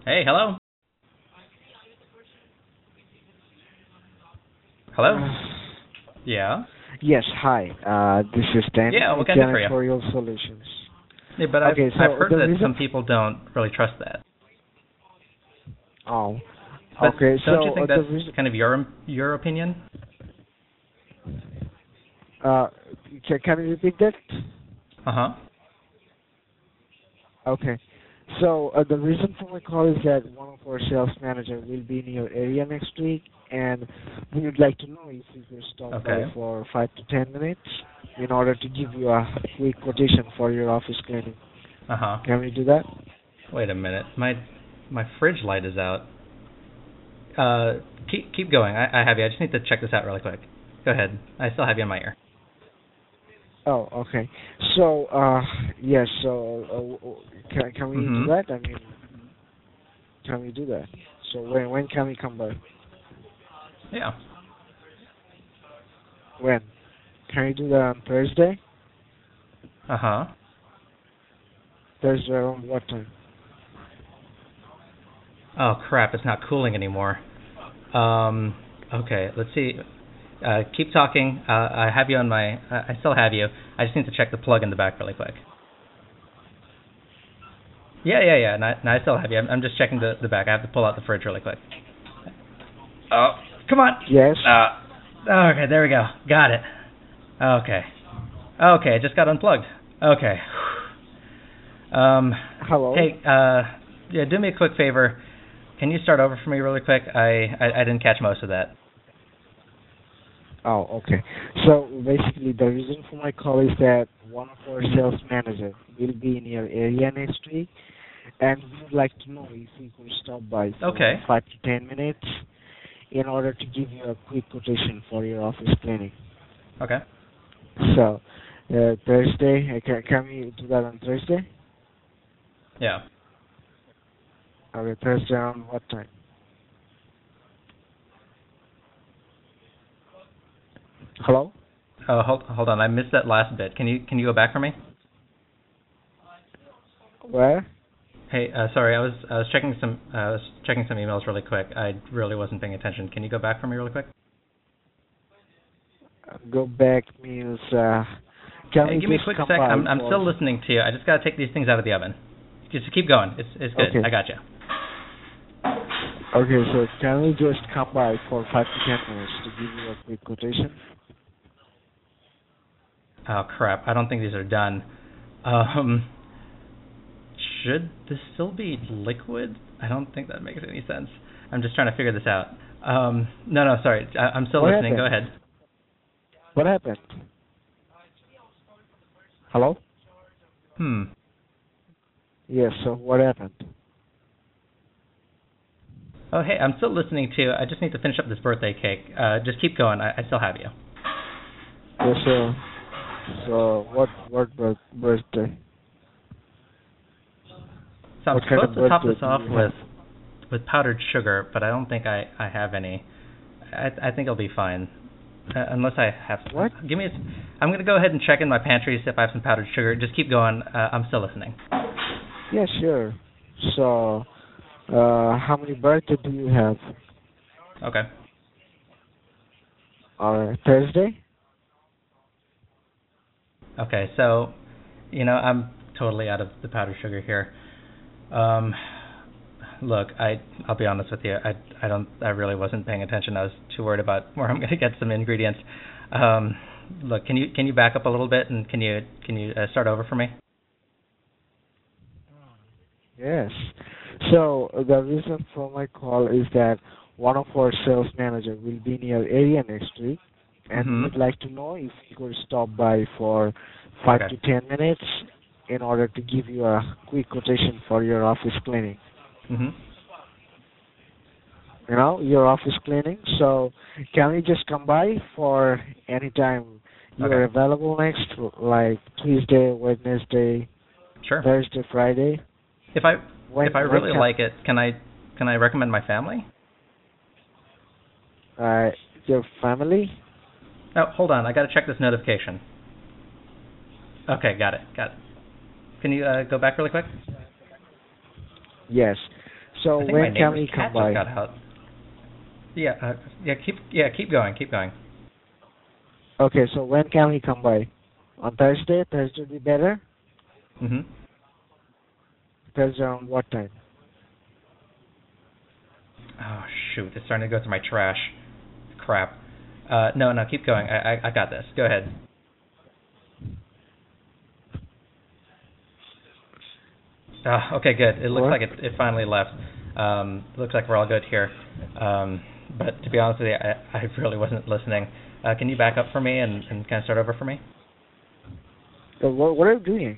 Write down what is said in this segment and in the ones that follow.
Hey, hello? Hello? Yeah? Yes, hi. This is Danny Yeah, what with can I do for you? Janitorial Solutions. Yeah, but I've Okay, I've so heard the that reason. some people don't really trust that. Oh, But okay. don't you So think the that's reason. kind of your opinion? Uh, can you repeat that? Uh-huh. Okay. So the reason for my call is that one of our sales manager will be in your area next week, and we would like to know if you could stop by Okay. for 5 to 10 minutes in order to give you a quick quotation for your office cleaning. Uh-huh. Can we do that? Wait a minute. My fridge light is out. Keep going. I have you. I just need to check this out really quick. Go ahead. I still have you in my ear. Oh, okay. So, yes. So, can we do Mm-hmm. that? I mean, can we do that? So, when can we come by? Yeah. When? Can we do that on Thursday? Uh-huh. Thursday around what time? Oh crap, it's not cooling anymore. Okay, let's see. Keep talking. I have you on my. I still have you. I just need to check the plug in the back really quick. Yeah. No, I still have you. I'm just checking the back. I have to pull out the fridge really quick. Oh, come on. Yes. Okay, there we go. Got it. Okay, it just got unplugged. Okay. Hello. Hey, yeah, do me a quick favor. Can you start over for me really quick? I didn't catch most of that. Oh, okay. So basically, the reason for my call is that one of our sales manager will be in your area next week, and we would like to know if we could stop by Okay. for 5 to 10 minutes in order to give you a quick quotation for your office cleaning. Okay. So, Thursday, can we do that on Thursday? Yeah. Okay, Thursday around what time? Hello? Hold on. I missed that last bit. Can you go back for me? Where? Hey, sorry. I was checking some emails really quick. I really wasn't paying attention. Can you go back for me really quick? Go back means, can Hey, we give me a just quick come sec. by I'm for... still listening to you. I just gotta take these things out of the oven. Just keep going. It's good. Okay. I got you. Okay, so can we just come by for 5 to 10 minutes to give you a quick quotation? Oh crap. I don't think these are done. Um, should this still be liquid? I don't think that makes any sense. I'm just trying to figure this out. No, sorry. I'm still What listening. Go happened? ahead. What happened? Hello? Hmm. Yes, so what happened? Oh, hey, I'm still listening to you. I just need to finish up this birthday cake. Just keep going. I still have you. Yes, so what birthday? So I'm What kind of supposed to top birthday this do off you with have? powdered sugar, but I don't think I have any. I think it'll be fine, unless I have. What? Give me. I'm gonna go ahead and check in my pantry see if I have some powdered sugar. Just keep going. I'm still listening. Yeah, sure. So, how many birthday do you have? Okay. Thursday? Okay. So, I'm totally out of the powdered sugar here. Um, Look, I'll be honest with you. I really wasn't paying attention. I was too worried about where I'm going to get some ingredients. Look, can you back up a little bit and can you start over for me? Yes. So, the reason for my call is that one of our sales manager will be in your area next week, and we Mhm. would like to know if you could stop by for 5 Okay. to 10 minutes in order to give you a quick quotation for your office cleaning. Mhm. Your office cleaning. So, can we just come by for any time you Okay. are available next, like Tuesday, Wednesday, Sure. Thursday, Friday? If I When if I when really can like it, can I recommend my family? your family? Oh, hold on. I got to check this notification. Okay, got it. Can you go back really quick? Yes. So I think my when can neighbor's we cat come just by? got out. Keep going, keep going. Okay, so when can we come by? On Thursday? Thursday would be better? Mhm. Thursday around what time? Oh shoot, it's starting to go through my trash. Crap. No, keep going. I got this. Go ahead. Okay, good. It looks What? like it finally left. Looks like we're all good here. But to be honest with you, I really wasn't listening. Can you back up for me and kind of start over for me? What are you doing?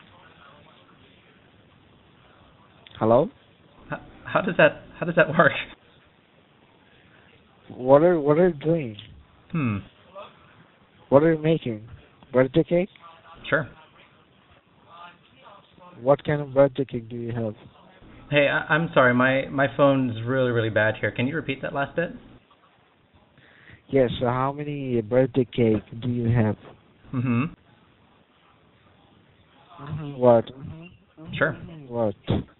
Hello? How does that work? What are you doing? Hmm. What are you making? Birthday cake? Sure. What kind of birthday cake do you have? Hey, I'm sorry. My phone's really bad here. Can you repeat that last bit? Yes, so how many birthday cake do you have? Mhm. What? Sure. What?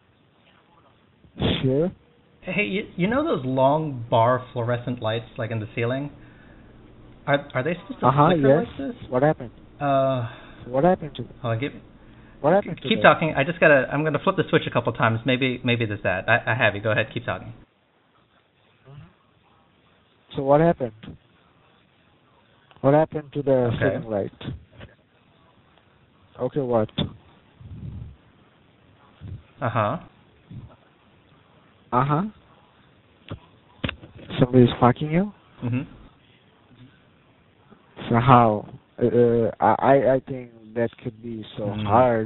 Sure? Hey, you know those long bar fluorescent lights like in the ceiling? Are they supposed to flicker Yes. like this? What happened? What happened to Hold on, What happened to keep that? talking. I'm gonna flip the switch a couple times. Maybe there's that. I have you. Go ahead. Keep talking. So what happened? What happened to the Okay. ceiling light? Okay, what? Uh-huh. Somebody's fucking you? Mhm. So how? I think that could be so hard.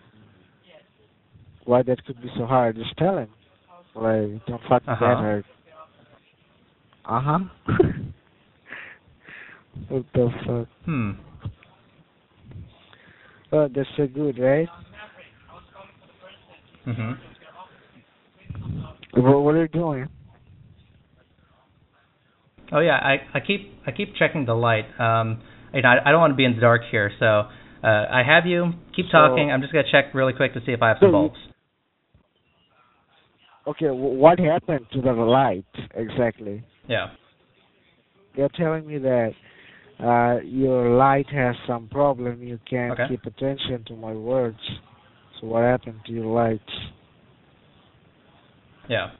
Why that could be so hard? Just tell him. Like, don't fuck me that hard. What the fuck? Hmm. Oh, that's so good, right? Mhm. What are you doing? Oh yeah, I keep checking the light. I don't want to be in the dark here, so I have you. Keep talking. I'm just gonna check really quick to see if I have some bulbs. Okay, what happened to the light exactly? Yeah. You're telling me that your light has some problem. You can't Okay. keep attention to my words. So what happened to your lights? Yeah.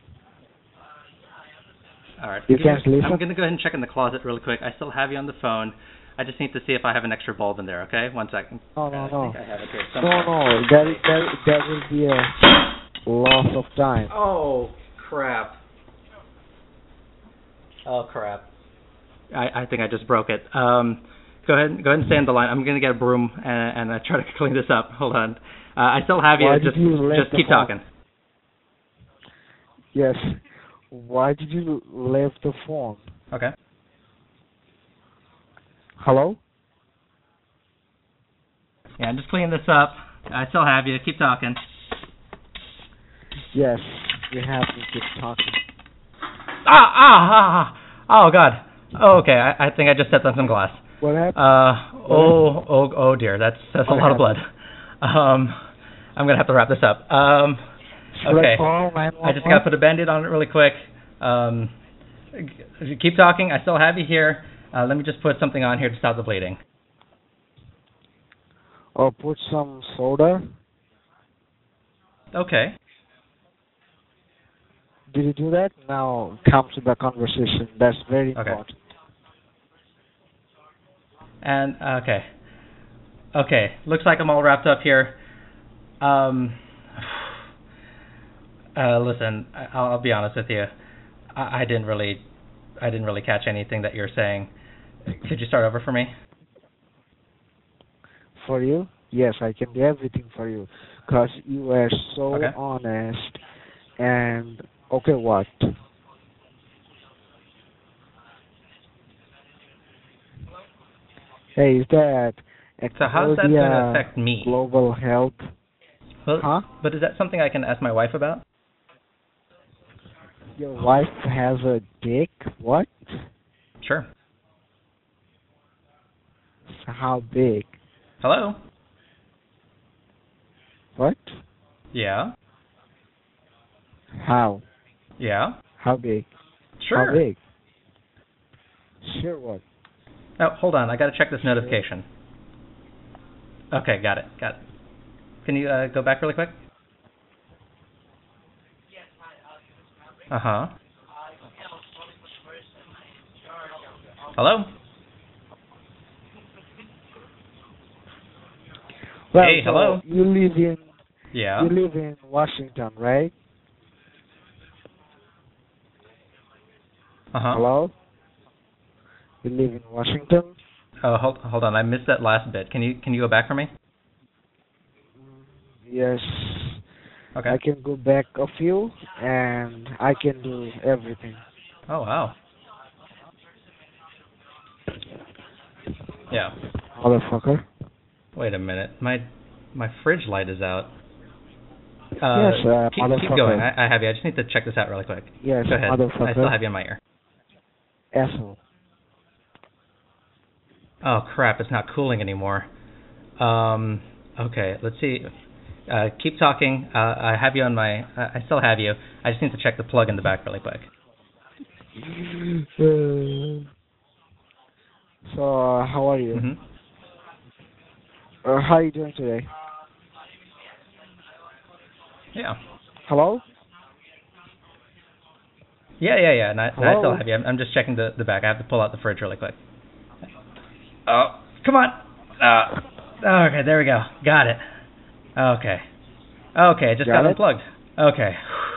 All right. You can't listen? I'm gonna go ahead and check in the closet really quick. I still have you on the phone. I just need to see if I have an extra bulb in there. Okay, 1 second. No. I think I have it here somewhere. No. That will be a loss of time. Oh crap. Oh crap. I think I just broke it. Go ahead and stay on the line. I'm gonna get a broom and try to clean this up. Hold on. I still have you. Why did you Just keep talking. Yes. Why did you leave the phone? Okay. Hello? Yeah, I'm just cleaning this up. I still have you. Keep talking. Yes, you have to keep talking. Oh God. Oh, okay. I think I just stepped on some glass. What happened? Oh dear. That's a lot of blood. I'm gonna have to wrap this up. Okay. I just gotta put a Band-Aid on it really quick. Keep talking. I still have you here. Let me just put something on here to stop the bleeding. Or put some soda. Okay. Did you do that? Now come to the conversation. That's very important. And okay. Looks like I'm all wrapped up here. Listen, I'll be honest with you. I didn't really catch anything that you're saying. Could you start over for me? For you? Yes, I can do everything for you. Because you were so honest. And, okay, what? Hey, is that So how's that going to affect me? Global health? Well, but is that something I can ask my wife about? Your wife has a dick? What? Sure. So how big? Hello? What? Yeah? How? Yeah. How big? How Sure. big? Sure what? Oh, hold on. I got to check this Sure. notification. Okay, got it. Got it. Can you go back really quick? Uh-huh. Hello? Well, Hey, so hello? you Yeah. live in Washington, right? Uh-huh. Hello? You live in Washington? Oh, hold on. I missed that last bit. Can you go back for me? Yes. Okay. I can go back a few, and I can do everything. Oh, wow. Yeah. Motherfucker. Wait a minute. My fridge light is out. Yes, Keep going. motherfucker. I have you. I just need to check this out really quick. Yes, Go ahead. I still motherfucker. have you in my ear. Asshole. Oh crap! It's not cooling anymore. Okay. Let's see. Keep talking. I have you on my. I still have you. I just need to check the plug in the back really quick. So, how are you? Mhm. How are you doing today? Yeah. Hello? Yeah. And I still Hello? have you. I'm just checking the back. I have to pull out the fridge really quick. Oh, come on. Okay, there we go. Got it. Okay. Okay, it just got Got it? unplugged. Okay.